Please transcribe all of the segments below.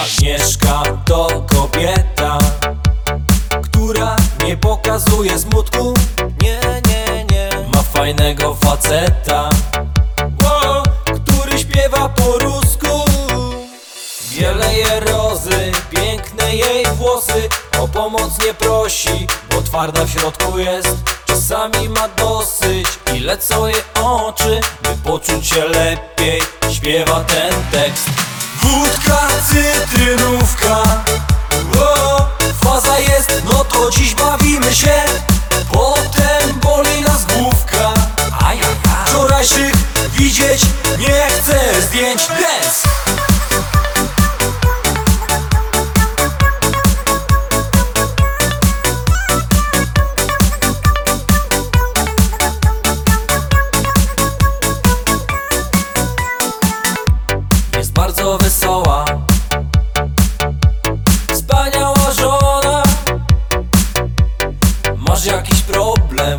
Agnieszka to kobieta, która nie pokazuje smutku. Nie, nie, nie. Ma fajnego faceta, który śpiewa po rusku. Wieleje rozy, piękne jej włosy, o pomoc nie prosi, bo twarda w środku jest. Czasami ma dosyć i lecą jej oczy, by poczuć się lepiej, śpiewa ten tekst. Wódka, cytrynówka, faza jest, no to dziś bawimy się. Potem boli nas główka, wczorajszych widzieć nie chcę zdjęć. Dance! Jest bardzo wesoła, wspaniała żona. Masz jakiś problem?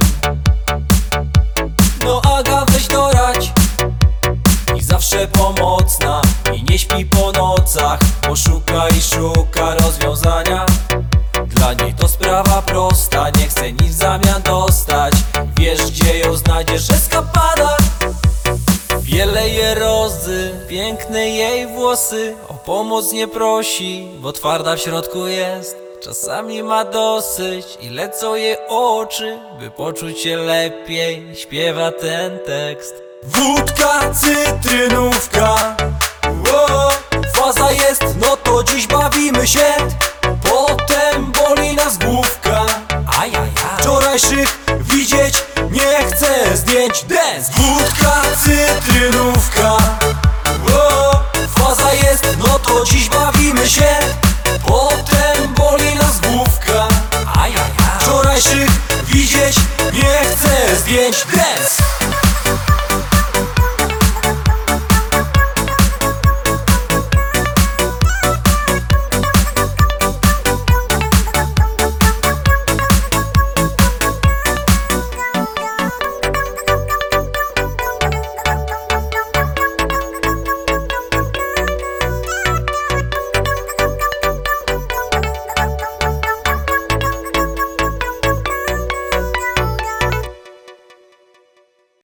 No Aga, weź doradź. I zawsze pomocna, i nie śpi po nocach, bo szuka i szuka rozwiązania. Dla niej to sprawa prosta, nie chce nic w zamian dostać. Wiesz, gdzie ją znajdziesz, eskapada. Wieleje rozy, piękne jej włosy, o pomoc nie prosi, bo twarda w środku jest. Czasami ma dosyć i lecą jej oczy, by poczuć się lepiej, śpiewa ten tekst. Wódka, cytrynówka, faza jest, no to dziś bawimy się. Potem boli nas główka, wczorajszych widzieć nie chcę zdjęć. Dance! Wódka, cytrynówka, faza jest, no to dziś bawimy się. Potem boli nas główka, wczorajszych widzieć nie chcę zdjęć. Dance!